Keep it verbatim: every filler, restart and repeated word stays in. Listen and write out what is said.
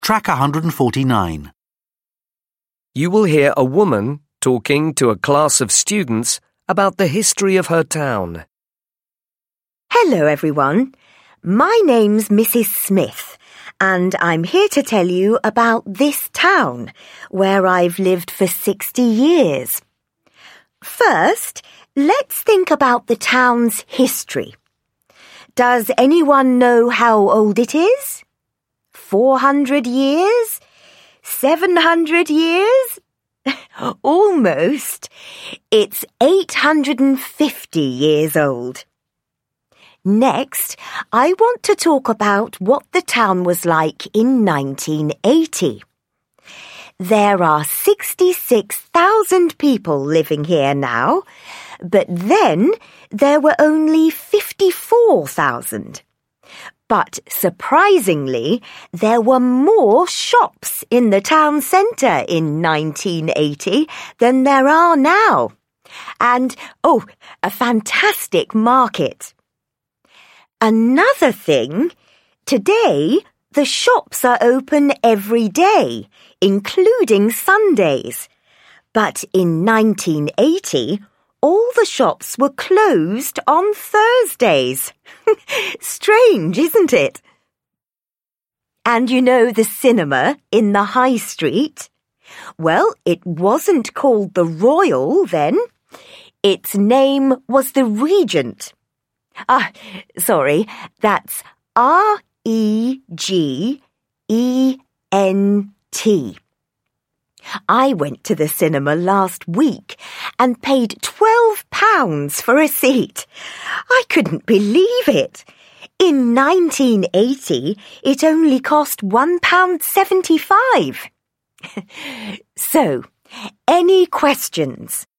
Track one forty-nine. You will hear a woman talking to a class of students about the history of her town. Hello, everyone. My name's Missus Smith, and I'm here to tell you about this town, where I've lived for sixty years. First, let's think about the town's history. Does anyone know how old it is? Four hundred years? Seven hundred years? Almost. It's eight hundred fifty years old. Next, I want to talk about what the town was like in nineteen eighty. There are sixty-six thousand people living here now, but then there were only fifty-four thousand. But surprisingly, there were more shops in the town centre in nineteen eighty than there are now. And, oh, a fantastic market. Another thing, today the shops are open every day, including Sundays. But in nineteen eighty, all the shops were closed on Thursdays. Strange, isn't it? And you know the cinema in the High Street? Well, it wasn't called the Royal then. Its name was the Regent. Ah, sorry, that's R E G E N T. I went to the cinema last week and paid twelve pounds for a seat. I couldn't believe it. In nineteen eighty, it only cost one pound seventy-five. So, any questions?